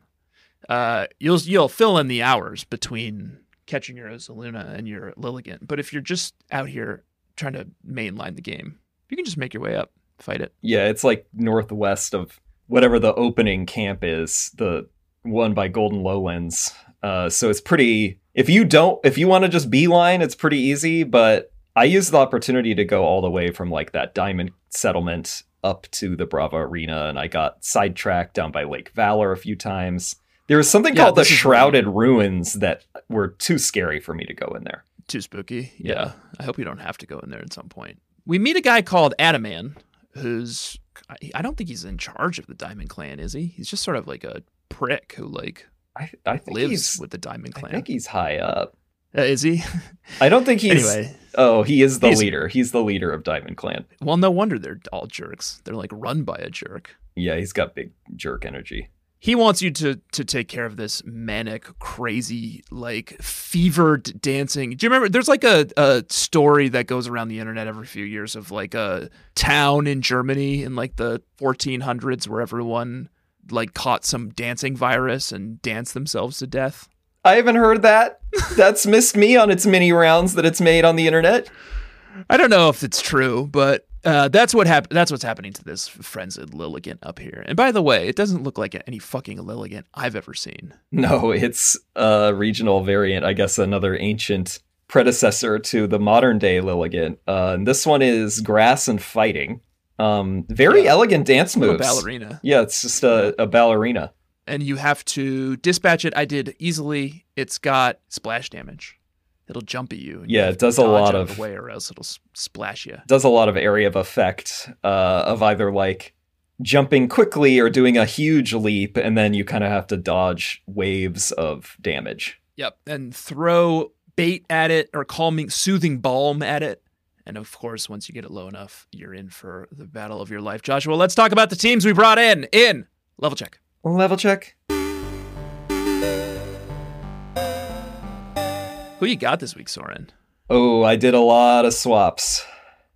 You'll fill in the hours between catching your Ursaluna and your Lilligant. But if you're just out here trying to mainline the game, you can just make your way up, fight it. Yeah, it's like northwest of whatever the opening camp is, the one by Golden Lowlands. So it's pretty. If you want to just beeline, it's pretty easy. But I used the opportunity to go all the way from like that diamond settlement up to the Brava Arena, and I got sidetracked down by Lake Valor a few times. There was something called the Shrouded Ruins that were too scary for me to go in there. Too spooky. Yeah. I hope you don't have to go in there at some point. We meet a guy called Adaman, who's, I don't think he's in charge of the Diamond Clan, is he? He's just sort of like a prick who I think lives with the Diamond Clan. I think he's high up. Is he? I don't think he's... Anyway. Oh, he is the leader. He's the leader of Diamond Clan. Well, no wonder they're all jerks. They're like run by a jerk. Yeah, he's got big jerk energy. He wants you to take care of this manic, crazy, like fevered dancing. Do you remember? There's like a story that goes around the internet every few years of like a town in Germany in like the 1400s where everyone like caught some dancing virus and danced themselves to death. I haven't heard that. That's missed me on its many rounds that it's made on the internet. I don't know if it's true, but that's what happened. That's what's happening to this frenzied Lilligant up here. And by the way, it doesn't look like any fucking Lilligant I've ever seen. No, it's a regional variant. I guess another ancient predecessor to the modern day Lilligant. And this one is grass and fighting. Very elegant dance moves. A ballerina. Yeah, it's just a ballerina. And you have to dispatch it. I did easily. It's got splash damage. It'll jump at you. Yeah, it does a lot of the way, or else it'll splash you. Does a lot of area of effect of either like jumping quickly or doing a huge leap, and then you kind of have to dodge waves of damage. Yep. And throw bait at it or calming, soothing balm at it. And of course, once you get it low enough, you're in for the battle of your life. Joshua, let's talk about the teams we brought in. Level check. Level check. Who you got this week, Soren? Oh, I did a lot of swaps.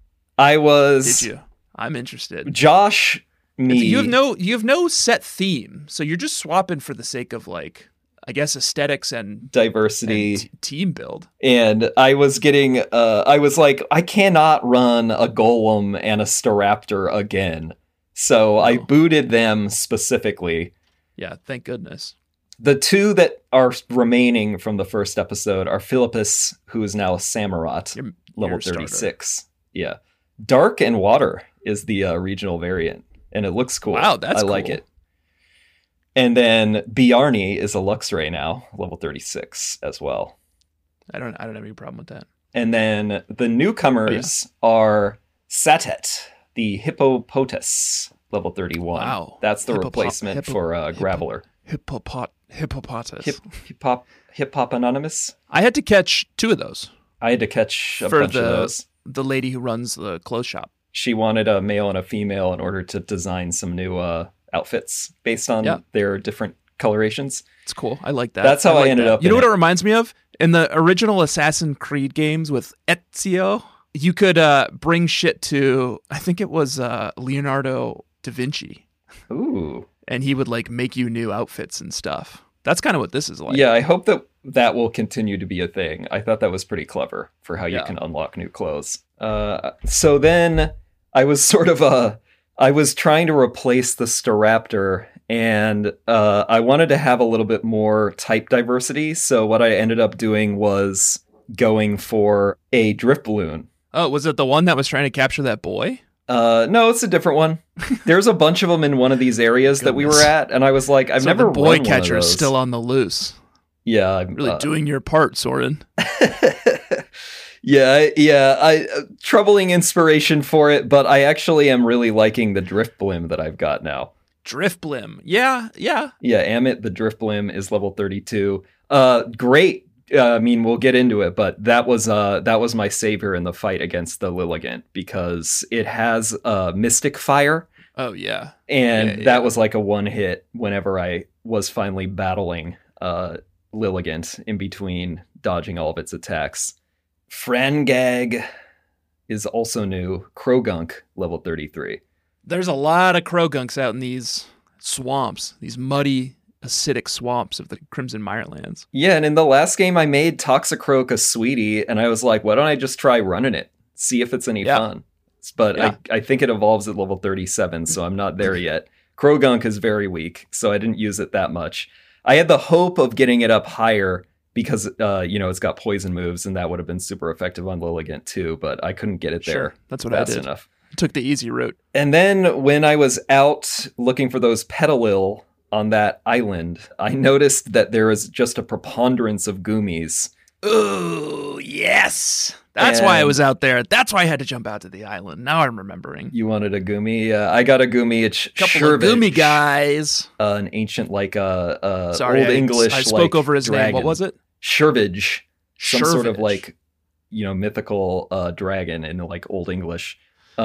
Did you? I'm interested. Josh, me. You have no set theme, so you're just swapping for the sake of, like, I guess, aesthetics and diversity, and team build. And I was getting, I was like, I cannot run a Golem and a Staraptor again. So I booted them specifically. Yeah, thank goodness. The two that are remaining from the first episode are Philippus, who is now a Samurott, level 36. Starter. Yeah. Dark and Water is the regional variant, and it looks cool. Wow, that's cool. I like it. And then Bjarni is a Luxray now, level 36 as well. I don't have any problem with that. And then the newcomers are Satet, the Hippopotas, level 31. Wow. That's the replacement for Graveler. Hippopotas. Hip-hop Anonymous? I had to catch 2 of those. I had to catch a bunch of those. The lady who runs the clothes shop. She wanted a male and a female in order to design some new outfits based on their different colorations. It's cool. I like that. That's how I ended up. You know what it reminds me of? In the original Assassin's Creed games with Ezio, you could bring shit to, I think it was Leonardo da Vinci. Ooh. And he would like make you new outfits and stuff. That's kind of what this is like. Yeah, I hope that will continue to be a thing. I thought that was pretty clever for how you can unlock new clothes. So then I was I was trying to replace the Staraptor, and I wanted to have a little bit more type diversity. So what I ended up doing was going for a Drifloon. Oh, was it the one that was trying to capture that boy? No, it's a different one. There's a bunch of them in one of these areas that we were at, and I was like, I've never the boy run catcher one of is those. still on the loose. Yeah, I'm really doing your part, Soren. Yeah, troubling inspiration for it, but I actually am really liking the Drifblim that I've got now. Drifblim, yeah. Yeah, Amit, the Drifblim, is level 32. Great. I mean, we'll get into it, but that was my savior in the fight against the Lilligant because it has Mystic Fire. Oh yeah, and that was like a one hit whenever I was finally battling Lilligant in between dodging all of its attacks. Frangag is also new. Krogunk, level 33. There's a lot of Krogunks out in these swamps, these muddy, acidic swamps of the Crimson Mirelands. Yeah, and in the last game I made Toxicroak a sweetie, and I was like, why don't I just try running it? See if it's any fun. But I think it evolves at level 37, so I'm not there yet. Krogunk is very weak, so I didn't use it that much. I had the hope of getting it up higher because, it's got poison moves, and that would have been super effective on Lilligant too, but I couldn't get it there. Sure, that's what I did. Enough. Took the easy route. And then when I was out looking for those Petalil on that island, I noticed that there is just a preponderance of Goomies. Ooh, yes. That's why I was out there. That's why I had to jump out to the island. Now I'm remembering. You wanted a Goomy? I got a Goomy. It's couple of Goomy guys. An ancient, like Sorry, old English. I spoke over his dragon. name. What was it? Shurvage. Some sort of like, mythical dragon in like old English.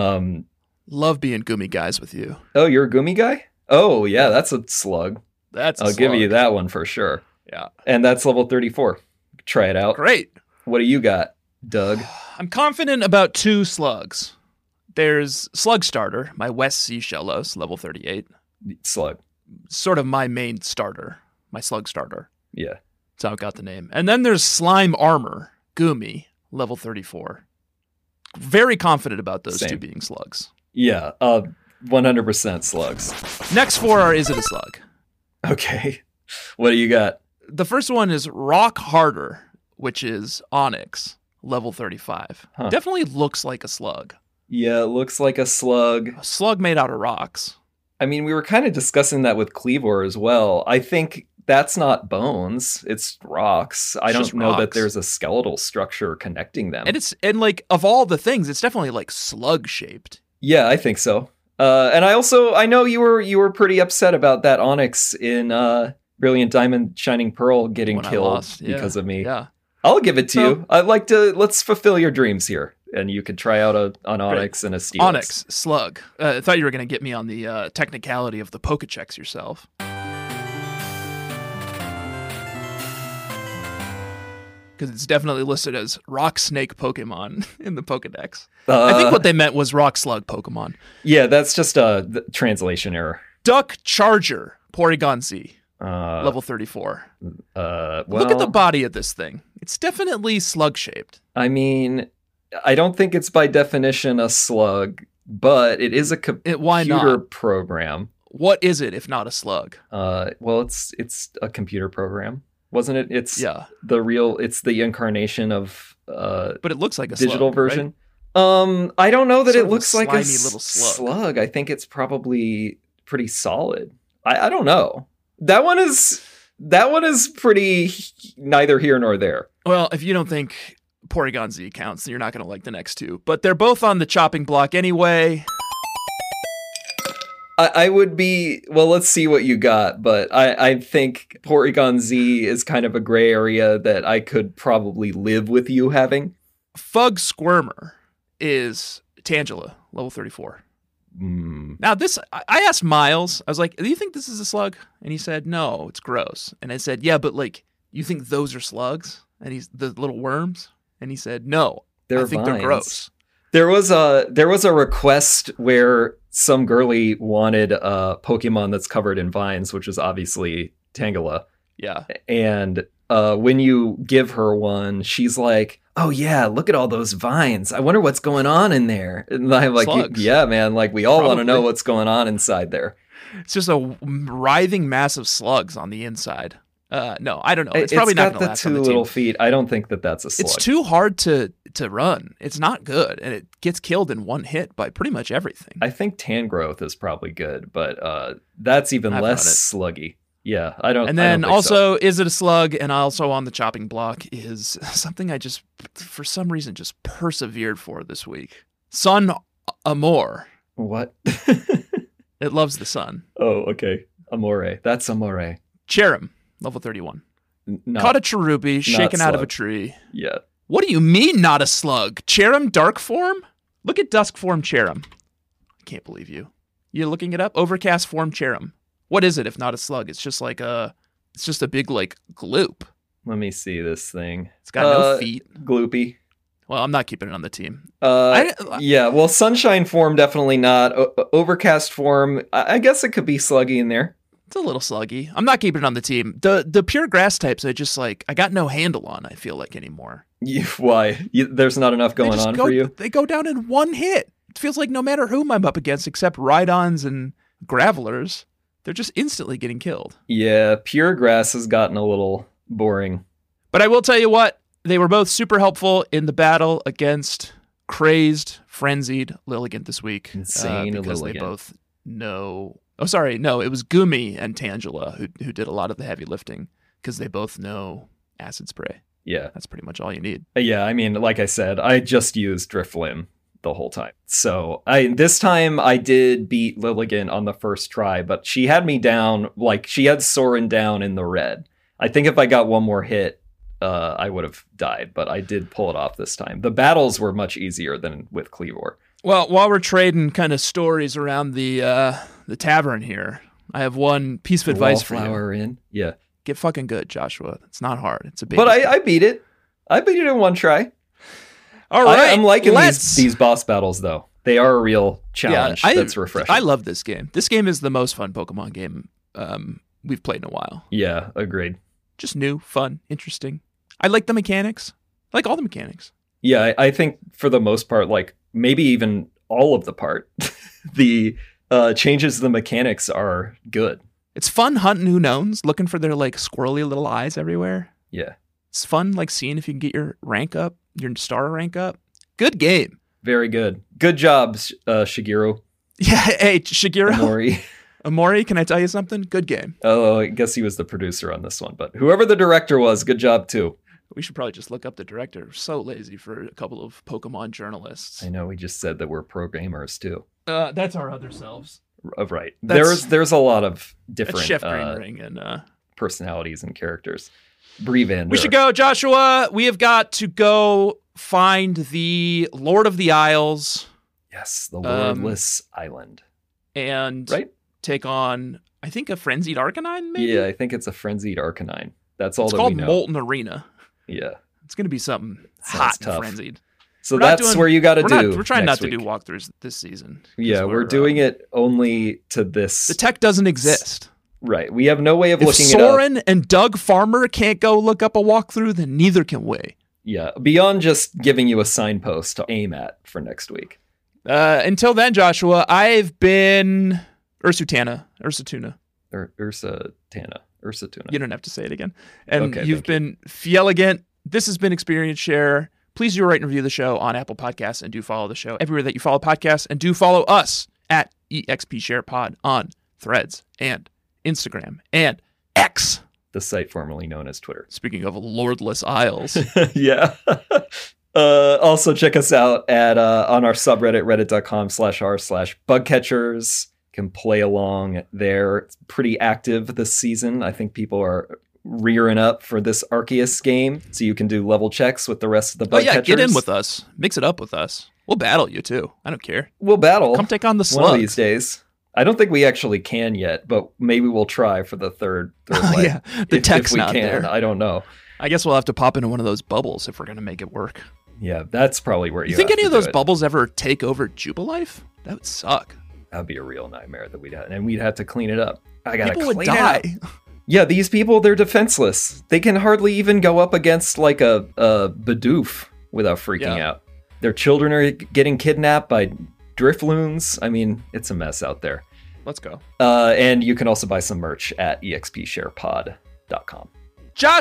Love being Goomy guys with you. Oh, you're a Goomy guy? Oh, yeah, that's a slug. I'll give you that one for sure. Yeah. And that's level 34. Try it out. Great. What do you got, Doug? I'm confident about 2 slugs. There's Slug Starter, my West Sea Shellos, level 38. Slug. Sort of my main starter, my Slug Starter. Yeah. That's how it got the name. And then there's Slime Armor, Goomy, level 34. Very confident about those 2 being slugs. Yeah, 100% slugs. Next 4 are Is It a Slug? Okay. What do you got? The first one is Rock Harder, which is Onyx, level 35. Huh. Definitely looks like a slug. Yeah, it looks like a slug. A slug made out of rocks. I mean, we were kind of discussing that with Cleavor as well. I think that's not bones. It's rocks. I don't know that there's a skeletal structure connecting them. And like of all the things, it's definitely like slug shaped. Yeah, I think so. And I know you were pretty upset about that Onyx in Brilliant Diamond Shining Pearl getting When I killed lost, yeah. because of me. Yeah. I'll give it to So- you. Let's fulfill your dreams here. And you could try out an Onyx and a Steelix. Onyx, Slug. I thought you were going to get me on the technicality of the Pokéchecks yourself. Because it's definitely listed as Rock Snake Pokemon in the Pokedex. I think what they meant was Rock Slug Pokemon. Yeah, that's just a translation error. Duck Charger, Porygon Z, Uh, level 34. well, Look at the body of this thing. It's definitely slug-shaped. I mean, I don't think it's by definition a slug, but it is a Why not? computer program. What is it if not a slug? Well, it's a computer program, wasn't it? It's Yeah, it's the incarnation of but it looks like a digital slug, version. right? I don't know that Sort it of a looks like a slimy little slug. slug. I think it's probably pretty solid. I don't know. That one is pretty neither here nor there. Well, if you don't think Porygon Z counts, then you're not going to like the next two. But they're both on the chopping block anyway. I would be, well, let's see what you got, but I think Porygon Z is kind of a gray area that I could probably live with you having. Fug Squirmer is Tangela, level 34. Now, I asked Miles, I was like, do you think this is a slug? And he said, no, it's gross. And I said, yeah, but like, you think those are slugs? And he's the little worms? And he said, no, I think they're vines. gross. There was a request where some girly wanted a Pokemon that's covered in vines, which is obviously Tangela. Yeah. And when you give her one, she's like, oh yeah, look at all those vines. I wonder what's going on in there. And I'm like, Slugs. yeah, man, like we all want to know Probably. what's going on inside there. It's just a writhing mass of slugs on the inside. No, I don't know. It's probably not got going to the last two on the little team. feet. I don't think that's a slug. It's too hard to run. It's not good, and it gets killed in one hit by pretty much everything. I think Tangrowth is probably good, but that's even I've less run sluggy. Yeah, I don't. And I then don't think so. also, is it a slug? And also on the chopping block is something I just, for some reason, just persevered for this week. Sun Amore. What? It loves the sun. Oh, okay. Amore. That's Amore. Cherim, level 31. Not, Caught a cherubi shaken out of a slug. tree. yeah. What do you mean not a slug? Cherim dark form? Look at dusk form Cherim. I can't believe you. You looking it up? Overcast form Cherim. What is it if not a slug? It's just a big like gloop. Let me see this thing. It's got no feet. Gloopy. Well, I'm not keeping it on the team. Yeah. Well, sunshine form definitely not. Overcast form. I guess it could be sluggy in there. It's a little sluggy. I'm not keeping it on the team. The pure grass types, I got no handle on, I feel like, anymore. Why? There's not enough going on for you? They go down in one hit. It feels like no matter whom I'm up against, except Rhydons and Gravelers, they're just instantly getting killed. Yeah, pure grass has gotten a little boring. But I will tell you what, they were both super helpful in the battle against crazed, frenzied Lilligant this week. Insane because they Lilligant. both know... Oh, sorry. No, it was Gumi and Tangela who did a lot of the heavy lifting because they both know Acid Spray. Yeah. That's pretty much all you need. Yeah, I mean, like I said, I just used Drifloon the whole time. So this time I did beat Lilligant on the first try, but she had me down, like she had Soren down in the red. I think if I got one more hit, I would have died, but I did pull it off this time. The battles were much easier than with Cleavor. Well, while we're trading kind of stories around the tavern here, I have one piece of advice for you. Wallflower in? Yeah. Get fucking good, Joshua. It's not hard. It's a big. But I beat it. I beat it in one try. All right. I'm liking these boss battles, though. They are a real challenge that's refreshing. I love this game. This game is the most fun Pokemon game we've played in a while. Yeah, agreed. Just new, fun, interesting. I like the mechanics. I like all the mechanics. Yeah, I think for the most part, like maybe even all of the part, the changes to the mechanics are good. It's fun hunting Unowns, looking for their like squirrely little eyes everywhere. Yeah. It's fun like seeing if you can get your rank up, your star rank up. Good game. Very good. Good job, Shigeru. Yeah, hey, Shigeru. Amori. Amori, can I tell you something? Good game. Oh, I guess he was the producer on this one, but whoever the director was, good job too. We should probably just look up the director. We're so lazy for a couple of Pokemon journalists. I know we just said that we're pro gamers too. That's our other selves. Right. That's- There's a lot of That's different Chef Greenring and personalities and characters. Brie Van we Der. should go, Joshua. We have got to go find the Lord of the Isles Yes, the Lordless Island. and Right? take on, I think, a Frenzied Arcanine, maybe? Yeah, I think it's a Frenzied Arcanine. That's all It's that called we know. Molten Arena. Yeah. It's going to be something Sounds hot tough. and frenzied. So We're not that's doing- where you got to do. We're trying not next to do week. walkthroughs this season. 'cause Yeah, we're doing it only to this. The tech doesn't exist. Right. We have no way of If looking it up. Soren and Doug Farmer can't go look up a walkthrough, then neither can we. Yeah. Beyond just giving you a signpost to aim at for next week. Until then, Joshua, I've been Ursutuna. Ursa Tuna. You don't have to say it again. And Okay, you've been Fielegant. This has been Experience Share. Please do rate and review the show on Apple Podcasts and do follow the show everywhere that you follow podcasts, and do follow us at EXP Share Pod on Threads and Instagram and X. The site formerly known as Twitter. Speaking of Lordless Isles. Yeah. Also check us out at on our subreddit, reddit.com/r/bugcatchers. Can play along there. It's pretty active this season. I think people are rearing up for this Arceus game, so you can do level checks with the rest of the Oh bugcatchers. yeah, get in with us. Mix it up with us. We'll battle you too. I don't care. We'll battle Come take on the one of slugs. these days. I don't think we actually can yet, but maybe we'll try for the third leg. Yeah, the tech's if we not can. there. I don't know. I guess we'll have to pop into one of those bubbles if we're going to make it work. Yeah, that's probably where You think have any to of those do it. bubbles ever take over Jubilife? That would suck. That'd be a real nightmare that we'd have, and we'd have to clean it up. I gotta People clean would it up. die. Yeah, these people, they're defenseless. They can hardly even go up against like a Bidoof without freaking Yeah. out. Their children are getting kidnapped by Drifloons. I mean, it's a mess out there. Let's go. And you can also buy some merch at expsharepod.com.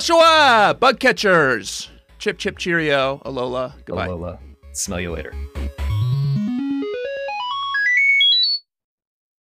Joshua! Bug catchers! Chip, chip, cheerio. Alola. Goodbye. Alola. Smell you later.